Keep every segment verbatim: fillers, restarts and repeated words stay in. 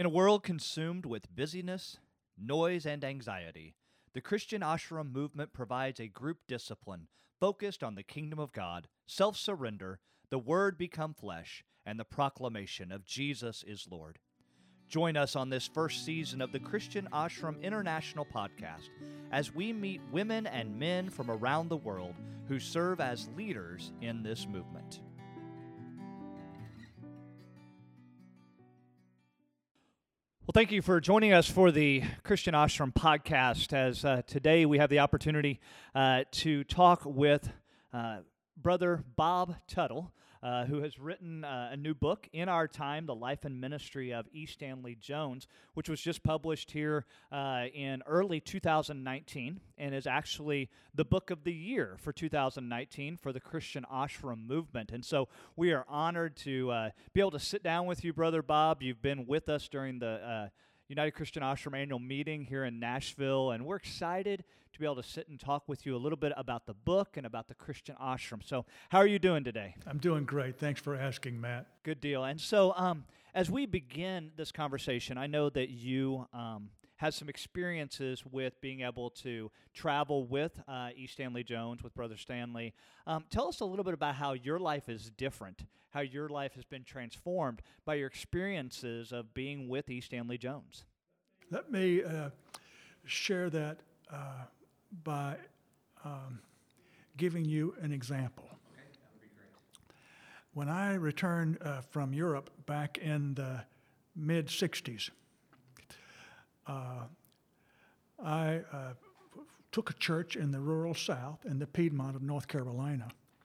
In a world consumed with busyness, noise, and anxiety, the Christian Ashram movement provides a group discipline focused on the kingdom of God, self-surrender, the Word become flesh, and the proclamation of Jesus is Lord. Join us on this first season of the Christian Ashram International podcast as we meet women and men from around the world who serve as leaders in this movement. Well, thank you for joining us for the Christian Ashram podcast. As uh, today we have the opportunity uh, to talk with uh, Brother Bob Tuttle, uh, who has written uh, a new book, In Our Time, The Life and Ministry of E. Stanley Jones, which was just published here uh, in early two thousand nineteen and is actually the book of the year for two thousand nineteen for the Christian Ashram movement. And so we are honored to uh, be able to sit down with you, Brother Bob. You've been with us during the uh, United Christian Ashram annual meeting here in Nashville, and we're excited to be able to sit and talk with you a little bit about the book and about the Christian Ashram. So how are you doing today? I'm doing great. Thanks for asking, Matt. Good deal. And so um, as we begin this conversation, I know that you um, had some experiences with being able to travel with uh, E. Stanley Jones, with Brother Stanley. Um, tell us a little bit about how your life is different, how your life has been transformed by your experiences of being with E. Stanley Jones. Let me uh, share that uh, by um, giving you an example. Okay, that would be great. When I returned uh, from Europe back in the mid sixties, uh, I uh, took a church in the rural South, in the Piedmont of North Carolina,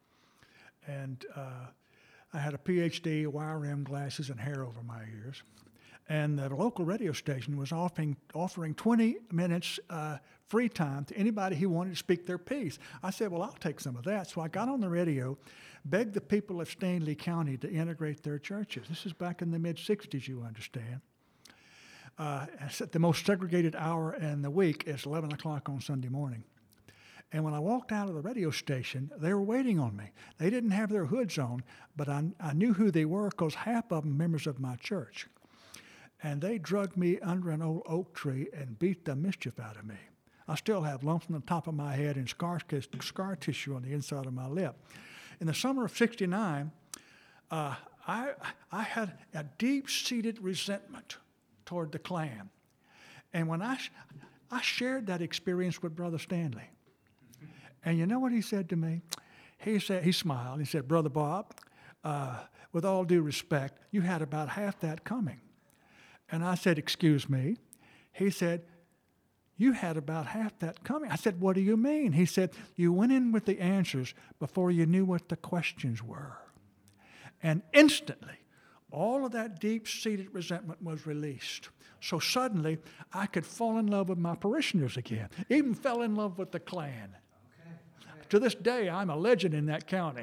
and uh, I had a P H D, wire-rimmed glasses, and hair over my ears. And the local radio station was offering offering twenty minutes uh, free time to anybody who wanted to speak their piece. I said, well, I'll take some of that. So I got on the radio, begged the people of Stanley County to integrate their churches. This is back in the mid sixties, you understand. Uh, I said the most segregated hour in the week is eleven o'clock on Sunday morning. And when I walked out of the radio station, they were waiting on me. They didn't have their hoods on, but I, I knew who they were because half of them members of my church. And they drugged me under an old oak tree and beat the mischief out of me. I still have lumps on the top of my head and scar, scar tissue on the inside of my lip. In the summer of sixty-nine, uh, I, I had a deep-seated resentment toward the Klan. And when I, I shared that experience with Brother Stanley, and you know what he said to me? He said, he smiled. He said, Brother Bob, uh, with all due respect, you had about half that coming. And I said, excuse me. He said, you had about half that coming. I said, what do you mean? He said, you went in with the answers before you knew what the questions were. And instantly, all of that deep-seated resentment was released. So suddenly, I could fall in love with my parishioners again, even fell in love with the Klan. Okay. Okay. To this day, I'm a legend in that county.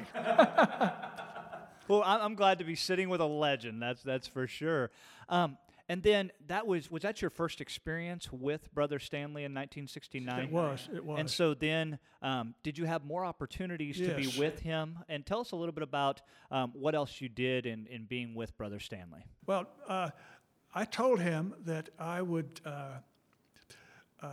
Well, I'm glad to be sitting with a legend, that's that's for sure. Um, And then that was, was that your first experience with Brother Stanley in nineteen sixty-nine? It was, it was. And so then, um, did you have more opportunities yes. to be with him? And tell us a little bit about um, what else you did in, in being with Brother Stanley. Well, uh, I told him that I would uh, uh,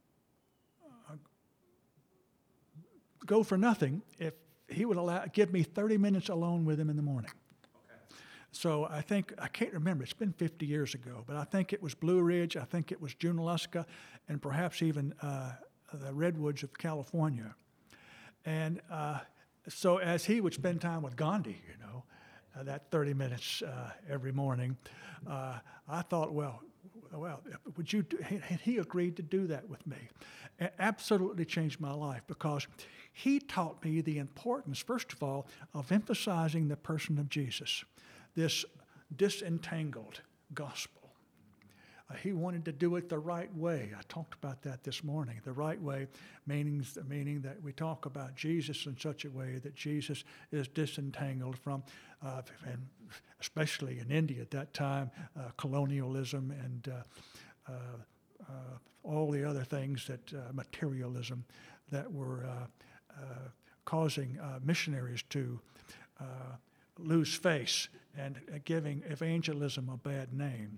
go for nothing if he would allow, give me thirty minutes alone with him in the morning. So I think, I can't remember, it's been fifty years ago, but I think it was Blue Ridge, I think it was Junaluska, and perhaps even uh, the Redwoods of California. And uh, so as he would spend time with Gandhi, you know, uh, that thirty minutes uh, every morning, uh, I thought, well, well, would you do, he, he agreed to do that with me. It absolutely changed my life because he taught me the importance, first of all, of emphasizing the person of Jesus. This disentangled gospel. Uh, he wanted to do it the right way. I talked about that this morning. The right way, meaning, meaning that we talk about Jesus in such a way that Jesus is disentangled from, uh, and especially in India at that time, uh, colonialism and uh, uh, uh, all the other things that, uh, materialism, that were uh, uh, causing uh, missionaries to uh, lose face and uh, giving evangelism a bad name.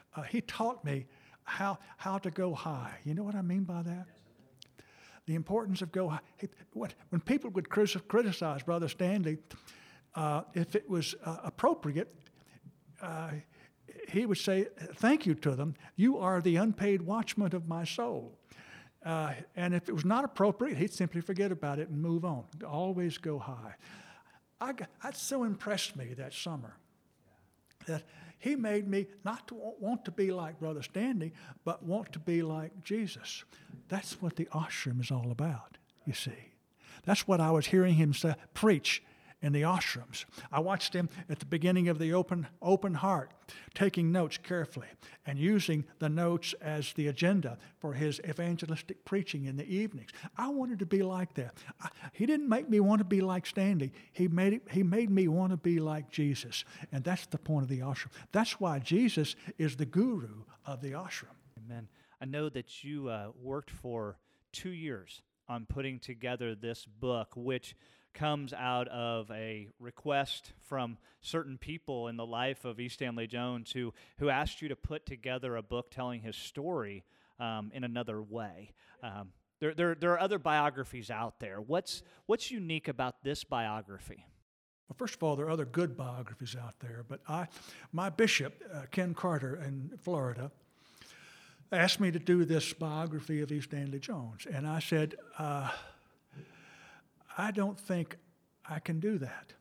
Uh, he taught me how how to go high. You know what I mean by that? The importance of go high. He, what, when people would criticize Brother Stanley, uh, if it was uh, appropriate, uh, he would say, thank you to them. You are the unpaid watchman of my soul. Uh, and if it was not appropriate, he'd simply forget about it and move on. Always go high. I got, that so impressed me that summer that he made me not to want to be like Brother Stanley, but want to be like Jesus. That's what the ashram is all about, you see. That's what I was hearing him say, preach in the ashrams. I watched him at the beginning of the open open heart, taking notes carefully and using the notes as the agenda for his evangelistic preaching in the evenings. I wanted to be like that. I, he didn't make me want to be like Stanley. He made it, he made me want to be like Jesus. And that's the point of the ashram. That's why Jesus is the guru of the ashram. Amen. I know that you uh, worked for two years on putting together this book, which comes out of a request from certain people in the life of E. Stanley Jones who, who asked you to put together a book telling his story um, in another way. Um, there, there, there are other biographies out there. What's, what's unique about this biography? Well, first of all, there are other good biographies out there, but I, my bishop, uh, Ken Carter in Florida, asked me to do this biography of E. Stanley Jones, and I said, uh, I don't think I can do that.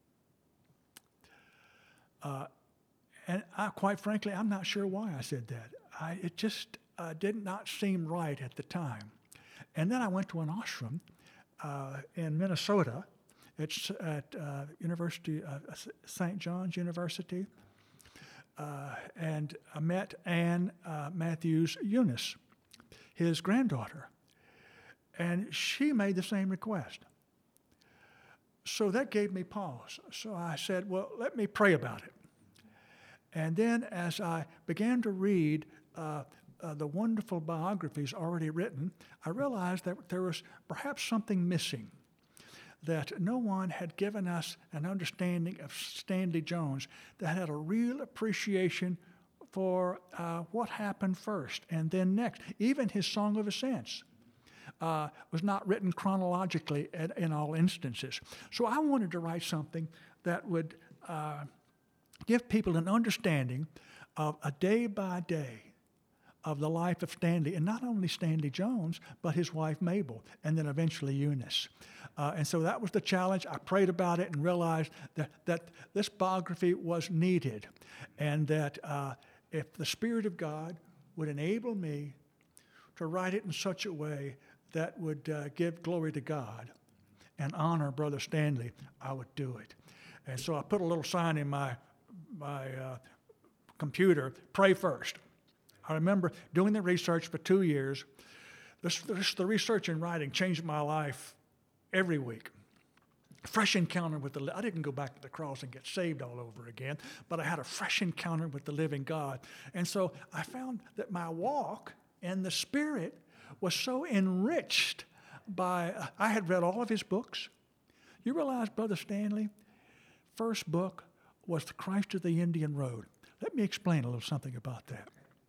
Uh, and I, quite frankly, I'm not sure why I said that. I, it just uh, did not seem right at the time. And then I went to an ashram uh, in Minnesota. It's at uh, University uh, Saint John's University. Uh, and I met Anne uh, Matthews Eunice, his granddaughter. And she made the same request. So that gave me pause. So I said, well, let me pray about it. And then as I began to read uh, uh, the wonderful biographies already written, I realized that there was perhaps something missing, that no one had given us an understanding of Stanley Jones that had a real appreciation for uh, what happened first and then next. Even his Song of Ascents Uh, was not written chronologically at, in all instances. So I wanted to write something that would uh, give people an understanding of a day by day of the life of Stanley, and not only Stanley Jones, but his wife Mabel, and then eventually Eunice. Uh, and so that was the challenge. I prayed about it and realized that, that this biography was needed, and that uh, if the Spirit of God would enable me to write it in such a way that would uh, give glory to God and honor Brother Stanley, I would do it. And so I put a little sign in my my uh, computer, pray first. I remember doing the research for two years. This, this, the research and writing changed my life every week. Fresh encounter with the, I didn't go back to the cross and get saved all over again, but I had a fresh encounter with the living God. And so I found that my walk in the Spirit was so enriched by, uh, I had read all of his books. You realize, Brother Stanley, first book was The Christ of the Indian Road. Let me explain a little something about that.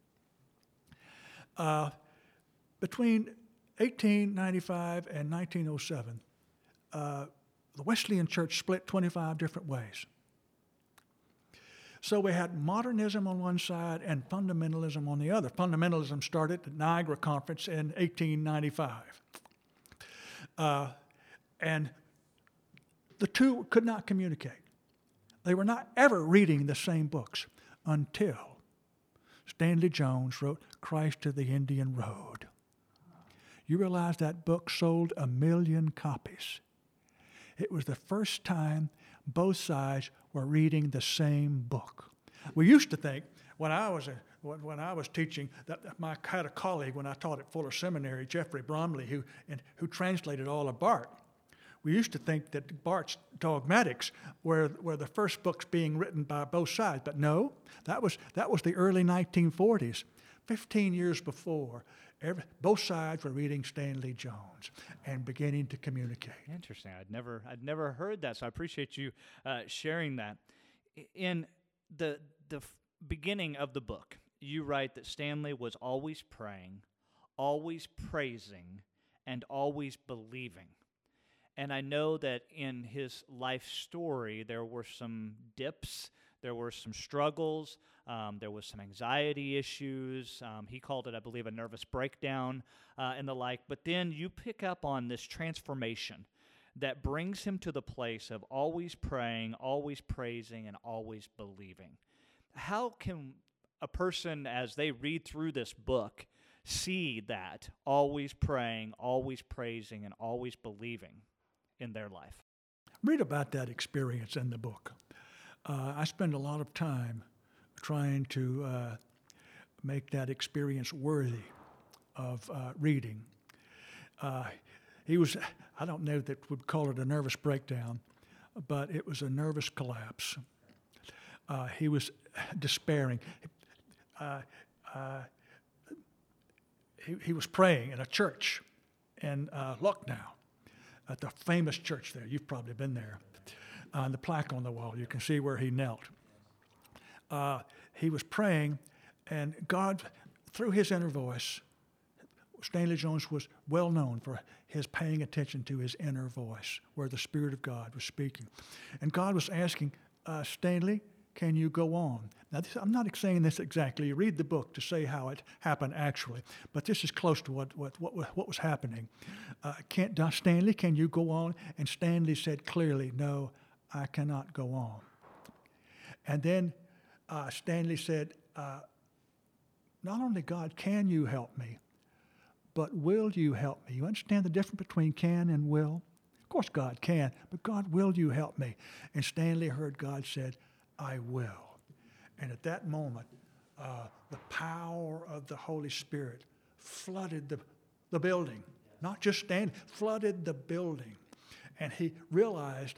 Uh, between eighteen ninety-five and nineteen oh seven, uh, the Wesleyan Church split twenty-five different ways. So we had modernism on one side and fundamentalism on the other. Fundamentalism started at the Niagara Conference in eighteen ninety-five. Uh, and the two could not communicate. They were not ever reading the same books until Stanley Jones wrote Christ of the Indian Road. You realize that book sold a million copies. It was the first time both sides were reading the same book. We used to think, when I was a, when I was teaching, that my, I had a colleague when I taught at Fuller Seminary, Jeffrey Bromley, who and, who translated all of Barth. We used to think that Barth's Dogmatics were, were the first books being written by both sides, but no, that was that was the early nineteen forties, fifteen years before. Every, both sides were reading Stanley Jones and beginning to communicate. Interesting. I'd never, I'd never heard that, so I appreciate you uh, sharing that. In the the f- beginning of the book, you write that Stanley was always praying, always praising, and always believing. And I know that in his life story, there were some dips, there were some struggles, um, there was some anxiety issues. Um, he called it, I believe, a nervous breakdown uh, and the like. But then you pick up on this transformation that brings him to the place of always praying, always praising, and always believing. How can a person, as they read through this book, see that always praying, always praising, and always believing in their life? Read about that experience in the book. Uh, I spend a lot of time trying to uh, make that experience worthy of uh, reading. Uh, he was, I don't know that would call it a nervous breakdown, but it was a nervous collapse. Uh, he was despairing. Uh, uh, he, he was praying in a church in uh, Lucknow, at the famous church there. You've probably been there. On the plaque on the wall, you can see where he knelt. Uh, he was praying, and God, through his inner voice, Stanley Jones was well known for his paying attention to his inner voice, where the Spirit of God was speaking. And God was asking, uh, Stanley, can you go on? Now, this, I'm not saying this exactly. You read the book to say how it happened actually, but this is close to what what what, what was happening. Uh, can't, Stanley, can you go on? And Stanley said clearly, no, I cannot go on. And then uh, Stanley said, uh, not only God, can you help me, but will you help me? You understand the difference between can and will? Of course God can, but God, will you help me? And Stanley heard God said, I will. And at that moment, uh, the power of the Holy Spirit flooded the, the building. Not just Stanley, flooded the building. And he realized,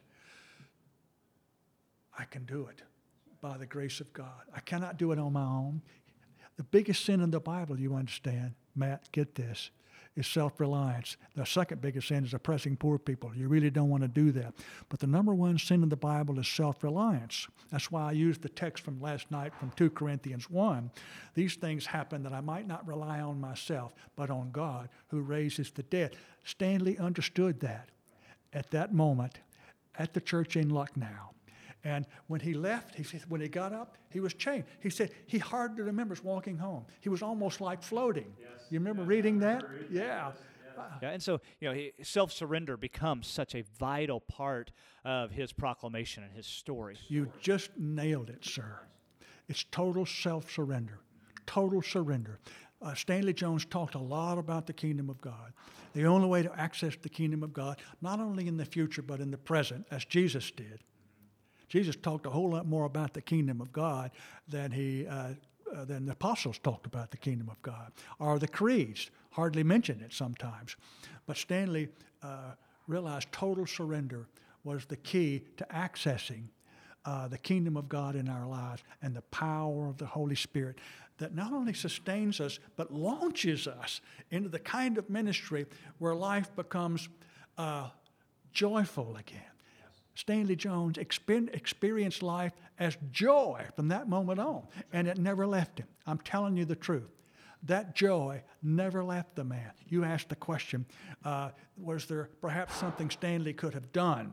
I can do it by the grace of God. I cannot do it on my own. The biggest sin in the Bible, you understand, Matt, get this, is self-reliance. The second biggest sin is oppressing poor people. You really don't want to do that. But the number one sin in the Bible is self-reliance. That's why I used the text from last night from two Corinthians one. These things happen that I might not rely on myself, but on God who raises the dead. Stanley understood that at that moment at the church in Lucknow. And when he left, he said, when he got up, he was changed. He said he hardly remembers walking home. He was almost like floating. Yes. You remember yes, reading that? Reading yeah. Yes, yes. Yeah. And so, you know, he, self-surrender becomes such a vital part of his proclamation and his story. You just nailed it, sir. It's total self-surrender, total surrender. Uh, Stanley Jones talked a lot about the kingdom of God. The only way to access the kingdom of God, not only in the future, but in the present, as Jesus did. Jesus talked a whole lot more about the kingdom of God than he uh, uh, than the apostles talked about the kingdom of God, or the creeds hardly mention it sometimes. But Stanley uh, realized total surrender was the key to accessing uh, the kingdom of God in our lives and the power of the Holy Spirit that not only sustains us but launches us into the kind of ministry where life becomes uh, joyful again. Stanley Jones experienced life as joy from that moment on, and it never left him. I'm telling you the truth. That joy never left the man. You asked the question, uh, was there perhaps something Stanley could have done?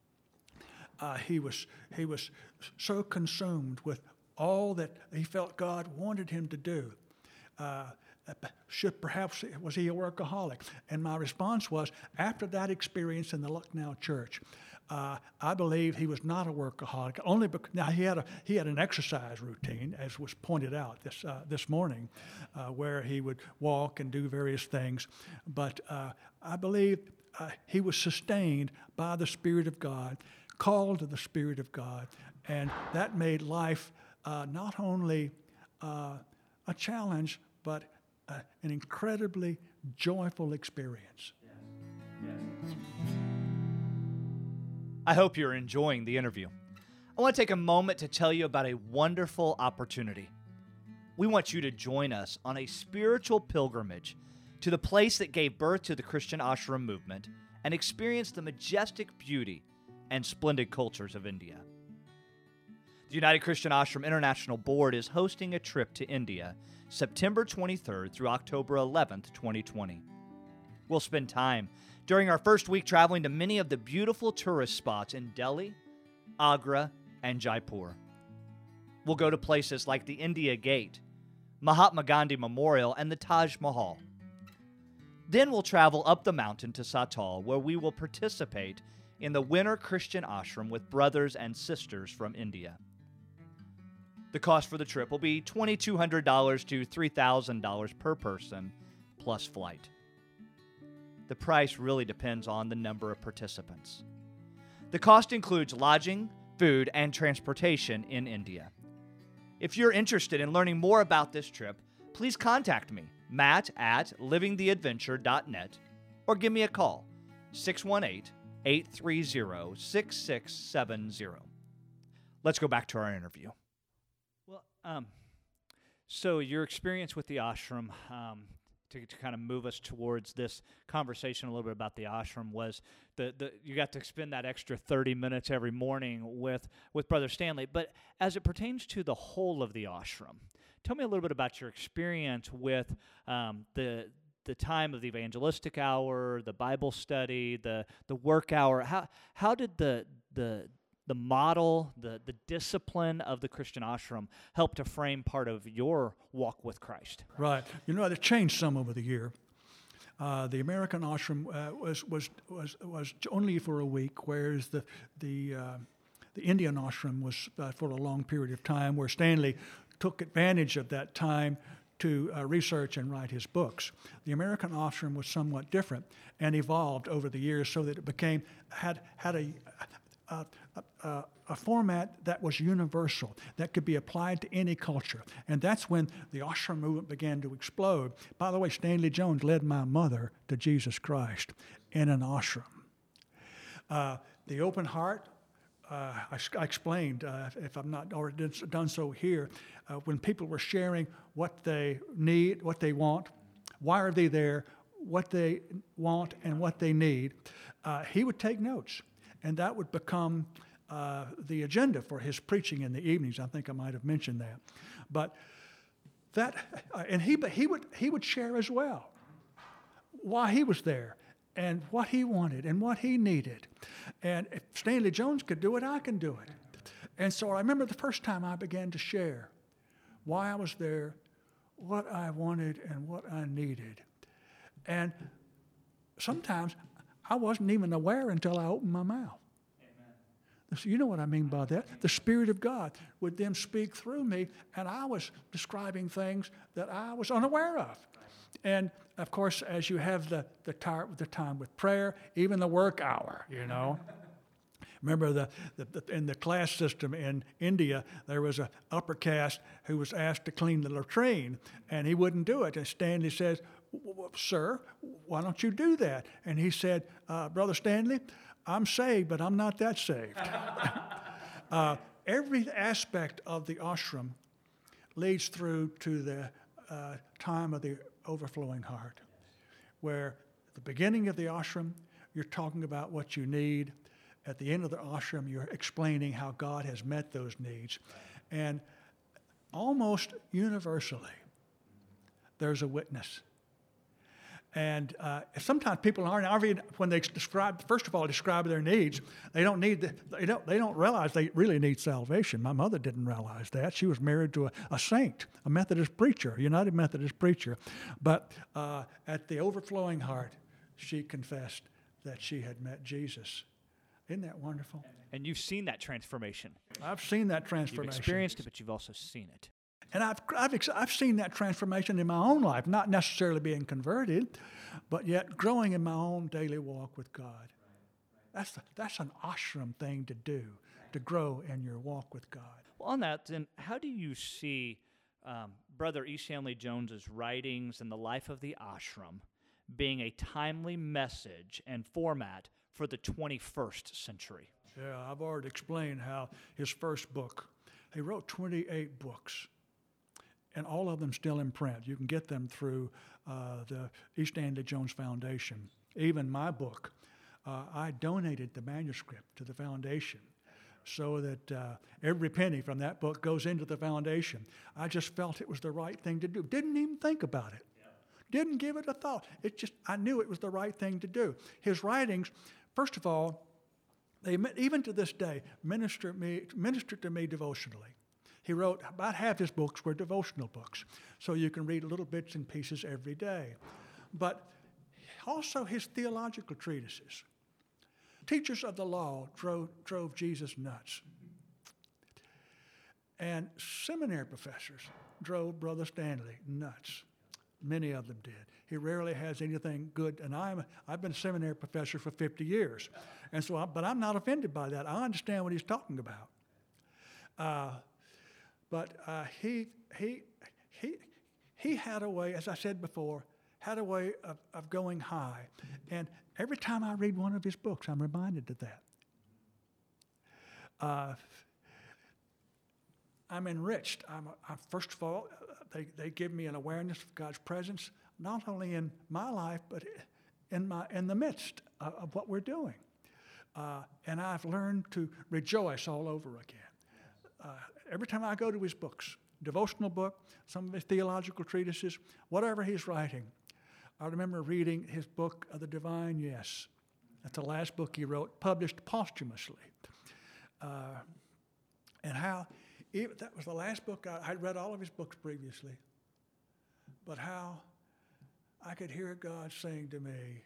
Uh, he was he was so consumed with all that he felt God wanted him to do. Uh, should perhaps, was he a workaholic? And my response was, after that experience in the Lucknow church, Uh, I believe he was not a workaholic. Only because, now he had a he had an exercise routine, as was pointed out this uh, this morning, uh, where he would walk and do various things. But uh, I believe uh, he was sustained by the Spirit of God, called to the Spirit of God, and that made life uh, not only uh, a challenge, but uh, an incredibly joyful experience. Yes. Yes. I hope you're enjoying the interview. I want to take a moment to tell you about a wonderful opportunity. We want you to join us on a spiritual pilgrimage to the place that gave birth to the Christian Ashram movement and experience the majestic beauty and splendid cultures of India. The United Christian Ashram International Board is hosting a trip to India September twenty-third through October eleventh, twenty twenty. We'll spend time during our first week traveling to many of the beautiful tourist spots in Delhi, Agra, and Jaipur. We'll go to places like the India Gate, Mahatma Gandhi Memorial, and the Taj Mahal. Then we'll travel up the mountain to Satal, where we will participate in the Winter Christian Ashram with brothers and sisters from India. The cost for the trip will be two thousand two hundred dollars to three thousand dollars per person, plus flight. The price really depends on the number of participants. The cost includes lodging, food, and transportation in India. If you're interested in learning more about this trip, please contact me, Matt at living the adventure dot net, or give me a call, six one eight, eight three zero, six six seven zero. Let's go back to our interview. Well, um, so your experience with the ashram, um, to, to kind of move us towards this conversation a little bit about the ashram, was the, the you got to spend that extra thirty minutes every morning with, with Brother Stanley. But as it pertains to the whole of the ashram, tell me a little bit about your experience with um, the the time of the evangelistic hour, the Bible study, the the work hour. How how did the the the model, the the discipline of the Christian ashram help to frame part of your walk with Christ? Right. You know, it changed some over the year. Uh, the American ashram uh, was was was was only for a week, whereas the the uh, the Indian ashram was uh, for a long period of time, where Stanley took advantage of that time to uh, research and write his books. The American ashram was somewhat different and evolved over the years so that it became had had a a, a a format that was universal, that could be applied to any culture. And that's when the ashram movement began to explode. By the way, Stanley Jones led my mother to Jesus Christ in an ashram. Uh, the open heart, Uh, I, I explained, uh, if I'm not already done so here, uh, when people were sharing what they need, what they want, why are they there, what they want and what they need, uh, he would take notes. And that would become uh, the agenda for his preaching in the evenings. I think I might have mentioned that. But that, uh, and he, he would he would share as well why he was there, and what he wanted and what he needed. And if Stanley Jones could do it, I can do it. And so I remember the first time I began to share why I was there, what I wanted and what I needed. And sometimes I wasn't even aware until I opened my mouth. Amen. So you know what I mean by that? The Spirit of God would then speak through me, and I was describing things that I was unaware of. And of course, as you have the the, tar- the time with prayer, even the work hour, you know. Remember the, the, the in the class system in India, there was an upper caste who was asked to clean the latrine, and he wouldn't do it. And Stanley says, "Sir, why don't you do that?" And he said, uh, "Brother Stanley, I'm saved, but I'm not that saved." uh, every aspect of the ashram leads through to the uh, time of the overflowing heart, where at the beginning of the ashram, you're talking about what you need. At the end of the ashram, you're explaining how God has met those needs. And almost universally, there's a witness. And uh, sometimes people aren't, when they describe, first of all, describe their needs, they don't need, the, they don't they don't realize they really need salvation. My mother didn't realize that. She was married to a, a saint, a Methodist preacher, a United Methodist preacher. But uh, at the overflowing heart, she confessed that she had met Jesus. Isn't that wonderful? And you've seen that transformation. I've seen that transformation. You've experienced it, but you've also seen it. And I've, I've, I've seen that transformation in my own life, not necessarily being converted, but yet growing in my own daily walk with God. That's, the, that's an ashram thing to do, to grow in your walk with God. Well, on that, then, how do you see um, Brother E. Stanley Jones's writings and the life of the ashram being a timely message and format for the twenty-first century? Yeah, I've already explained how his first book, he wrote twenty-eight books. And all of them still in print. You can get them through uh, the E. Stanley Jones Foundation. Even my book, uh, I donated the manuscript to the foundation so that uh, every penny from that book goes into the foundation. I just felt it was the right thing to do. Didn't even think about it. Yeah. Didn't give it a thought. It just, I knew it was the right thing to do. His writings, first of all, they even to this day minister me, minister to me devotionally. He wrote, about half his books were devotional books, so you can read little bits and pieces every day. But also his theological treatises. Teachers of the law drove, drove Jesus nuts. And seminary professors drove Brother Stanley nuts. Many of them did. He rarely has anything good, and I'm, I've been a seminary professor for fifty years, and so, I, but I'm not offended by that. I understand what he's talking about. Uh, but uh, he, he, he, he had a way, as I said before, had a way of, of going high. And every time I read one of his books, I'm reminded of that. Uh, I'm enriched. I'm, I'm, first of all, they, they give me an awareness of God's presence, not only in my life, but in, my, in the midst of, of what we're doing. Uh, and I've learned to rejoice all over again. Uh, every time I go to his books, devotional book, some of his theological treatises, whatever he's writing, I remember reading his book, uh, The Divine Yes. That's the last book he wrote, published posthumously. Uh, and how, even, that was the last book, I, I'd read all of his books previously, but how I could hear God saying to me,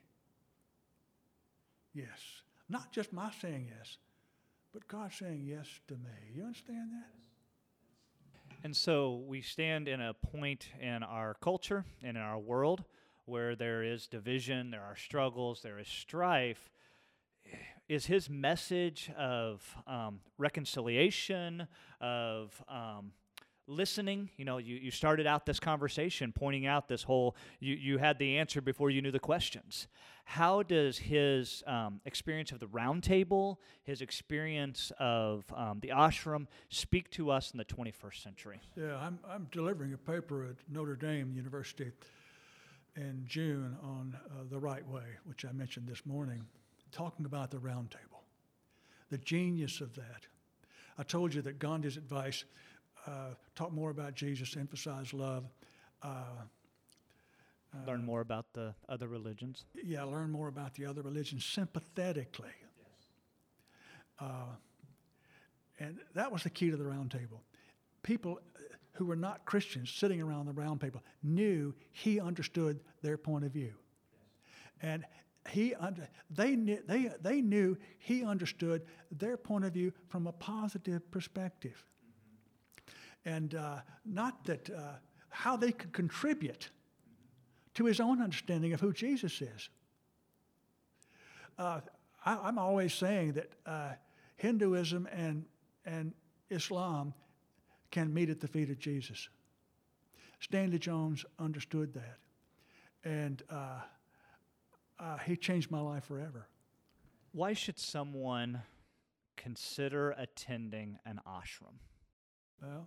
yes. Not just my saying yes, but God saying yes to me. You understand that? And so we stand in a point in our culture and in our world where there is division, there are struggles, there is strife. Is his message of um, reconciliation, of um, listening, you know, you, you started out this conversation pointing out this whole, you, you had the answer before you knew the questions. How does his um, experience of the round table, his experience of um, the ashram speak to us in the twenty-first century? Yeah, I'm, I'm delivering a paper at Notre Dame University in June on uh, the right way, which I mentioned this morning, talking about the round table, the genius of that. I told you that Gandhi's advice, uh, talk more about Jesus, emphasize love. Uh, uh, learn more about the other religions. Yeah, learn more about the other religions sympathetically. Yes. Uh, and that was the key to the round table. People who were not Christians sitting around the round table knew he understood their point of view. Yes. And he under, they, knew, they, they knew he understood their point of view from a positive perspective. Mm-hmm. And uh, not that uh, how they could contribute to his own understanding of who Jesus is. Uh, I, I'm always saying that uh, Hinduism and, and Islam can meet at the feet of Jesus. Stanley Jones understood that. And uh, uh, he changed my life forever. Why should someone consider attending an ashram? Well,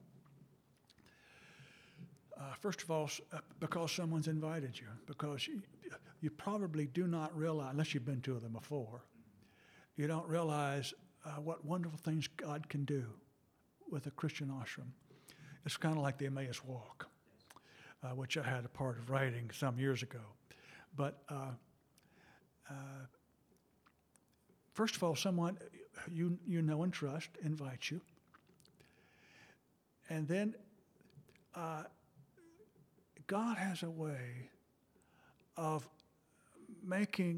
uh, first of all, uh, because someone's invited you, because you, you probably do not realize, unless you've been to them before, you don't realize uh, what wonderful things God can do with a Christian ashram. It's kind of like the Emmaus Walk, uh, which I had a part of writing some years ago. But uh, uh, first of all, someone you you know and trust invites you. And then uh, God has a way of making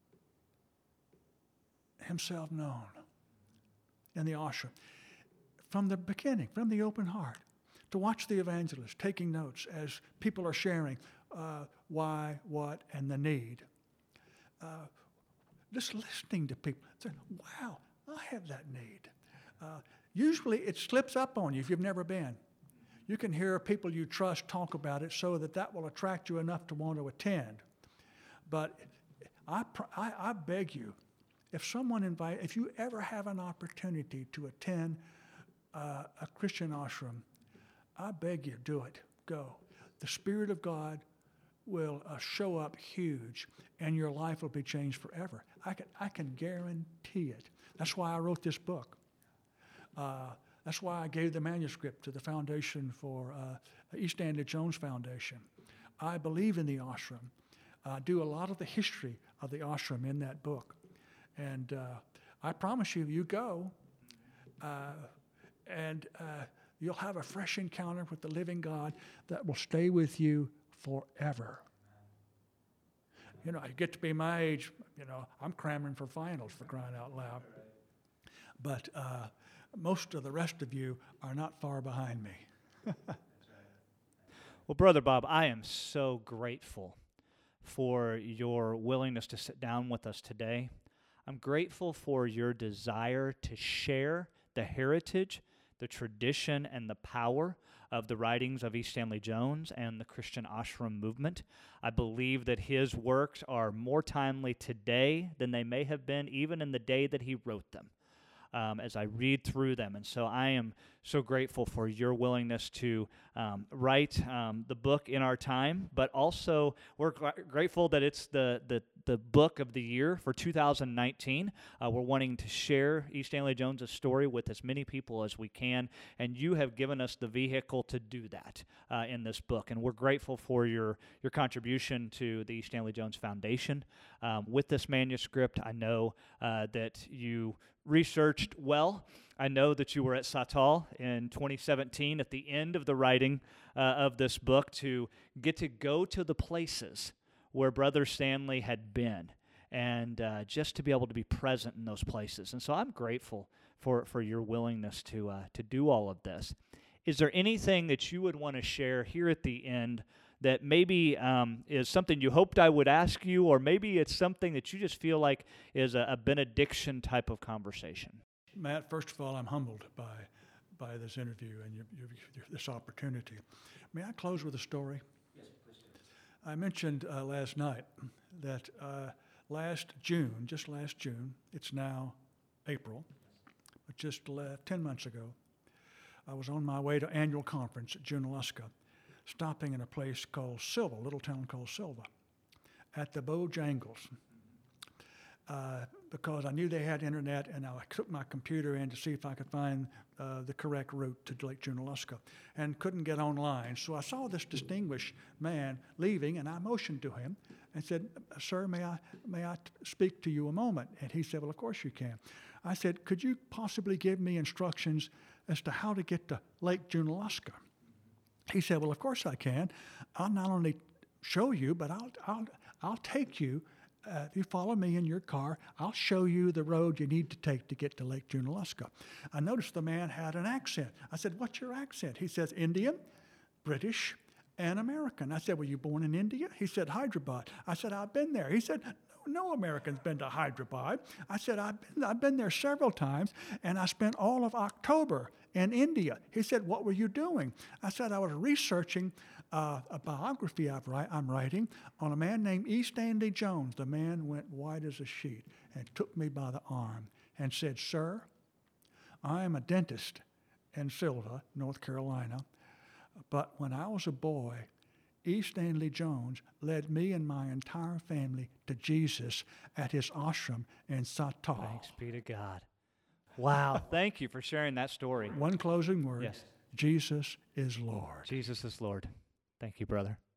himself known in the ashram. From the beginning, from the open heart, to watch the evangelist taking notes as people are sharing uh, why, what, and the need. Uh, just listening to people, saying, wow, I have that need. Uh, usually it slips up on you if you've never been. You can hear people you trust talk about it so that that will attract you enough to want to attend. But I, I, I beg you, if someone invite, if you ever have an opportunity to attend Uh, a Christian ashram, I beg you, do it. Go. The Spirit of God will uh, show up huge, and your life will be changed forever. I can, I can guarantee it. That's why I wrote this book. Uh, that's why I gave the manuscript to the foundation for uh, East Stanley Jones Foundation. I believe in the ashram. I do a lot of the history of the ashram in that book. And uh, I promise you, you go, uh, and uh, you'll have a fresh encounter with the living God that will stay with you forever. You know, you get to be my age, you know, I'm cramming for finals, for crying out loud. But uh, most of the rest of you are not far behind me. Well, Brother Bob, I am so grateful for your willingness to sit down with us today. I'm grateful for your desire to share the heritage, the tradition, and the power of the writings of E. Stanley Jones and the Christian Ashram movement. I believe that his works are more timely today than they may have been even in the day that he wrote them. Um, as I read through them. And so I am so grateful for your willingness to um, write um, the book in our time, but also we're gr- grateful that it's the, the, the book of the year for two thousand nineteen. Uh, we're wanting to share E. Stanley Jones' story with as many people as we can, and you have given us the vehicle to do that uh, in this book. And we're grateful for your, your contribution to the E. Stanley Jones Foundation. Um, with this manuscript, I know uh, that you researched well. I know that you were at Satal in twenty seventeen at the end of the writing uh, of this book to get to go to the places where Brother Stanley had been and uh, just to be able to be present in those places. And so I'm grateful for, for your willingness to, uh, to do all of this. Is there anything that you would want to share here at the end that maybe um, is something you hoped I would ask you, or maybe it's something that you just feel like is a, a benediction type of conversation? Matt, first of all, I'm humbled by by this interview and your, your, your, this opportunity. May I close with a story? Yes, please do. I mentioned uh, last night that uh, last June, just last June, it's now April, but just uh, ten months ago, I was on my way to annual conference at Junaluska, stopping in a place called Silva, a little town called Silva, at the Bojangles, uh, because I knew they had internet, and I took my computer in to see if I could find uh, the correct route to Lake Junaluska, and couldn't get online. So I saw this distinguished man leaving, and I motioned to him and said, "Sir, may I may I speak to you a moment?" And he said, "Well, of course you can." I said, "Could you possibly give me instructions as to how to get to Lake Junaluska?" He said, "Well, of course I can. I'll not only show you, but I'll I'll I'll take you. Uh, if you follow me in your car, I'll show you the road you need to take to get to Lake Junaluska." I noticed the man had an accent. I said, "What's your accent?" He says, "Indian, British, and American." I said, "Were you born in India?" He said, "Hyderabad." I said, "I've been there." He said, "No, no American's been to Hyderabad." I said, I've been, I've been there several times, and I spent all of October in India." He said, "What were you doing?" I said, "I was researching uh, a biography I've write, I'm writing on a man named E. Stanley Jones." The man went white as a sheet and took me by the arm and said, "Sir, I am a dentist in Silva, North Carolina, but when I was a boy, E. Stanley Jones led me and my entire family to Jesus at his ashram in Satal." Thanks be to God. Wow, thank you for sharing that story. One closing word. Yes. Jesus is Lord. Jesus is Lord. Thank you, brother.